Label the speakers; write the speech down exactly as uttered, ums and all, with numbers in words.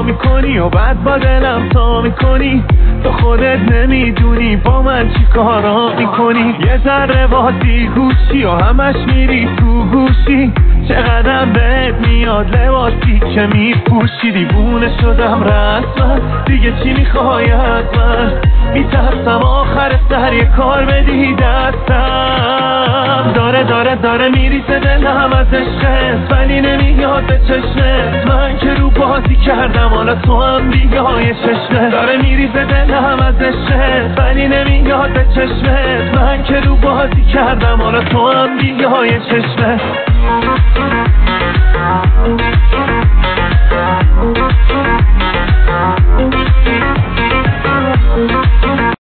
Speaker 1: میکنی و بعد با دلم تا میکنی. تو خودت نمیدونی با من چی کارا میکنی. یه ذره واسه گوشی و همش میری تو گوشی. چقدرم بهت میاد لباسی که میپوشی. دیوونه شدم رسما دیگه چی میخوای از من. میترسم آخر سر یه کار بدی دستم. داره داره داره میریزه دلم از عشقت ولی نمیاد به چشمت. من که رو بازی کردم حالا تو هم بیای چشمت. داره میریزه دلم از عشقت ولی نمیاد به چشمت. من که رو بازی کردم حالا تو هم بیای چشمت.